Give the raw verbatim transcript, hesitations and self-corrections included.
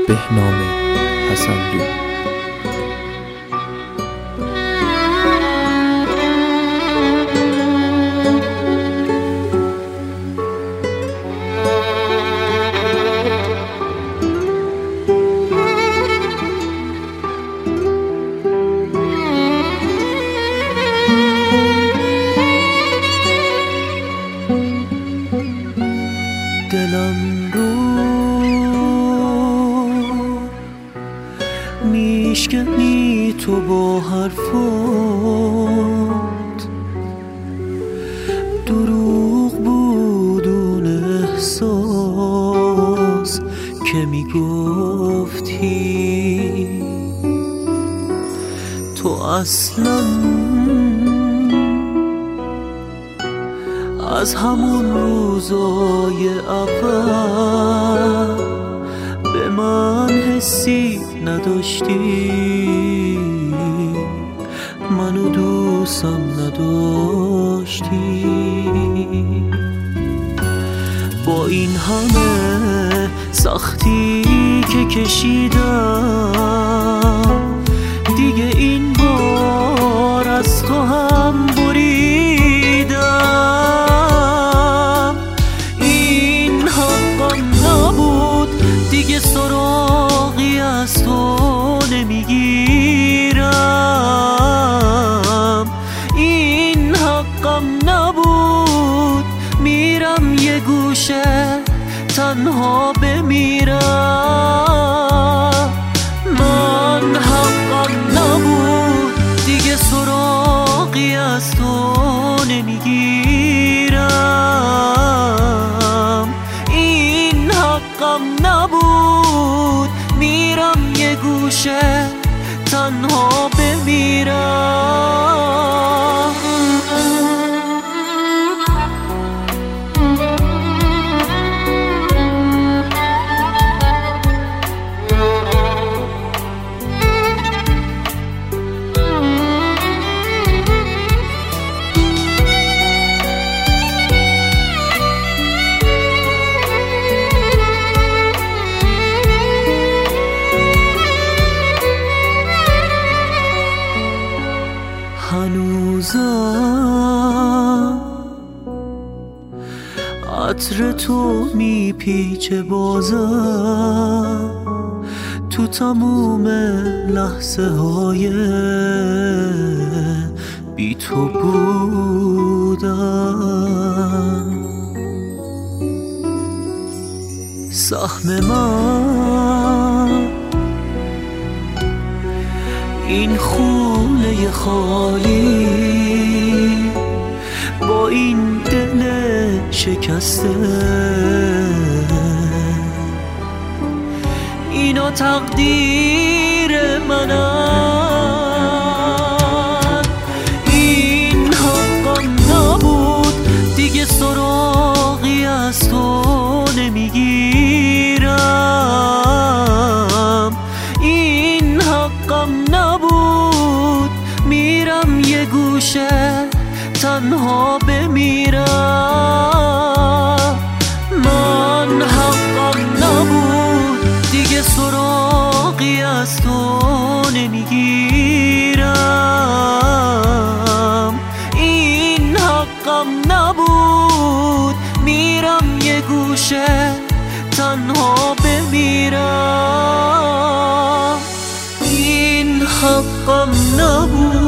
بهنام حسندو. دلم رو میشکنی تو با حرفات، دروغ بود اون احساس که میگفتی تو اصلا از همون روزای اول به من حسی نداشتی، منو دوستم نداشتی. با این همه سختی که کشیدم، دیگه این بار از تو هم بریدم. این حقم نبود، دیگه سراغی از تو نمیگیرم. این حقم نبود، میرم یه گوشه تنها بمیرم. من حقم نبود، دیگه سراغی از تو نمیگیرم. این حقم نبود، میرم یه گوشه تنها بمیرم. هنوزم عطر تو میپیچه بازم تو تموم لحظه های بی تو بودم. سهم من این خونه خالی با این دل شکسته، اینا تقدیر منن. این حقم نبود، دیگه سراغی از تو نمیگیرم. این حقم نبود، میرم یه گوشه تنها بمیرم. من حقم نبود، دیگه سراغی از تو نمیگیرم. این حقم نبود، میرم یه گوشه تنها بمیرم. این حقم نبود.